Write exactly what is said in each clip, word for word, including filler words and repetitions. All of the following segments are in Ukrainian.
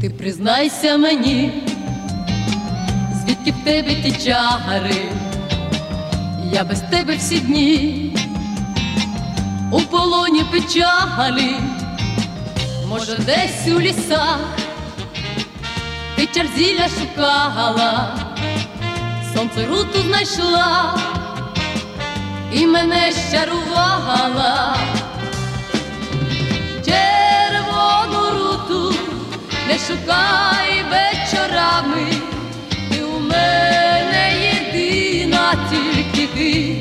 Ти признайся мені, звідки в тебе ті чари, я без тебе всі дні у полоні печалі. Може, десь у лісах ти чар зілля шукала, сонце руту знайшла і мене щарувала. Червону руту не шукай вечорами, ти у мене єдина, тільки ти.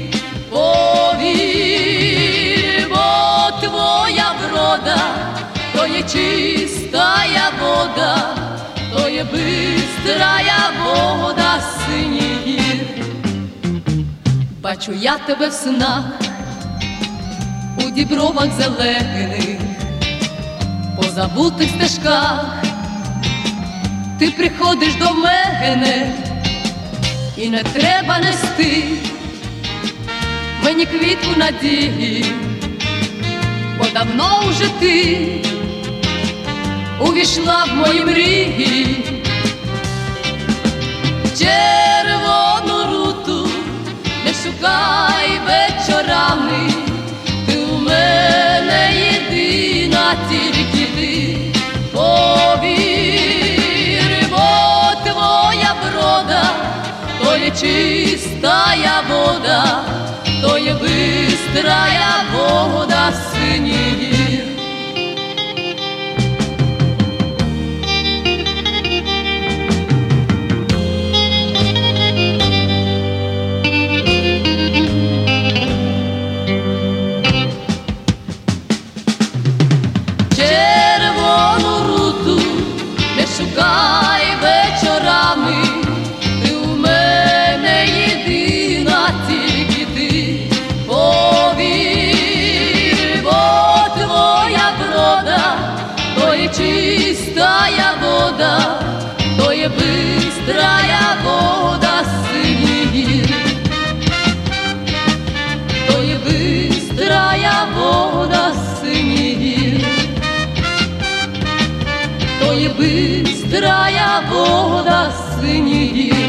Повір, бо твоя врода то є чистая вода, то є бистрая вода синіх гір. Бачу я тебе в снах, у дібровах зелених, по забутих стежках. Ти приходиш до мене, і не треба нести мені квітку надії, бо давно вже ти увійшла в мої мрії. Червону руту не шукай вечорами, ти у мене єдина, тільки ти. Повір, бо твоя врода то є чистая вода, то є бистрая вода синіх гір. Шукай вечорами, ти у мене єдина, тільки ти. Повір, бо твоя врода то є чистая вода, то є бистрая вода синіх гір, то є бистрая вода синіх гір, то є бистрая вода синіх гір.